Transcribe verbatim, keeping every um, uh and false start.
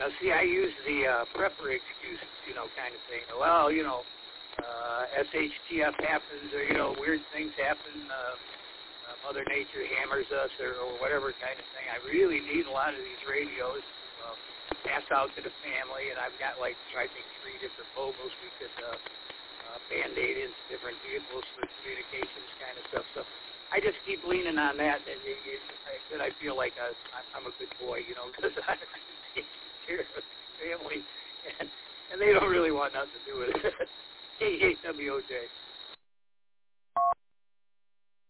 Uh, see, I use the uh, prepper excuse, you know, kind of thing. Well, you know, uh, S H T F happens, or, you know, weird things happen. Uh, uh, Mother Nature hammers us, or, or whatever kind of thing. I really need a lot of these radios to uh, pass out to the family, and I've got, like, I think three different logos we could uh, uh, band-aid into different vehicles for communications kind of stuff. So I just keep leaning on that, and it, it, that I feel like I, I'm a good boy, you know, because I take care of the family, and, and they don't really want nothing to do with it. K H W O J.